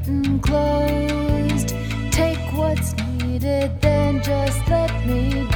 curtain closed. Take what's needed, then just let me